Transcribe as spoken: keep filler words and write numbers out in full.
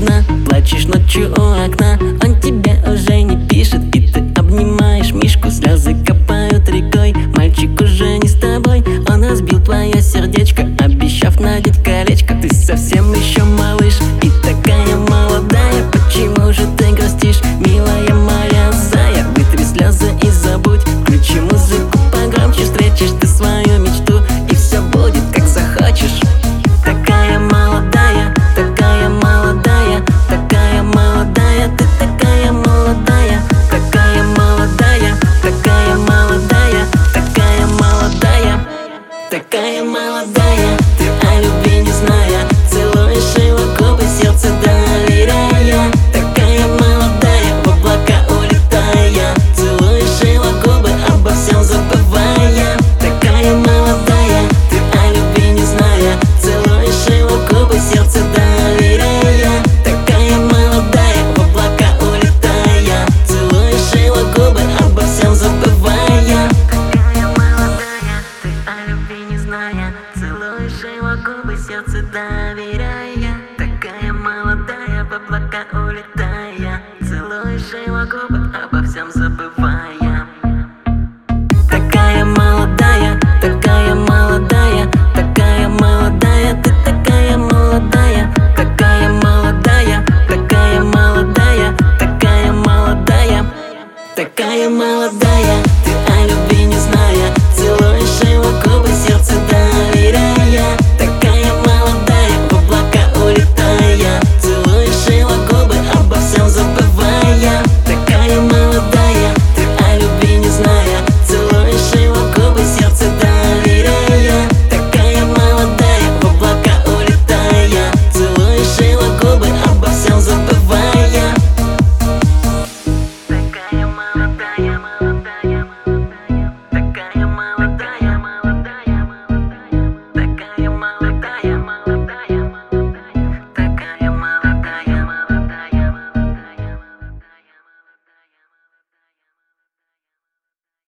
одна, плачешь ночью у окна. Он тебе уже не пишет, и ты обнимаешь мишку. Слезы капают рекой, мальчик уже не с тобой. Он разбил твое сердечко, обещав надеть колечко. Ты совсем еще малыш и такая молодая. Почему же ты грустишь, милая моя зая? Вытри слезы и забудь, включи музыку погромче. Встретишь ты свою мечту, и все будет как захочешь. Такая молодая, такая молодая, такая молодая, ты такая молодая, такая молодая, такая молодая, такая молодая, такая молодая. Ты о любви не зная, целуешь его губы, сердце доверяя. Такая молодая, в облака улетая, целуешь его губы, обо всем забывая. Такая молодая, ты о любви не зная, целуешь его губы, сердце доверяя. Такая молодая, в облака улетая, целуешь его губы, обо всем забывая. Такая молодая, ты о любви не зная, целуешь его губы, сердце доверяя. Такая молодая, в облака улетая, целуешь его губы.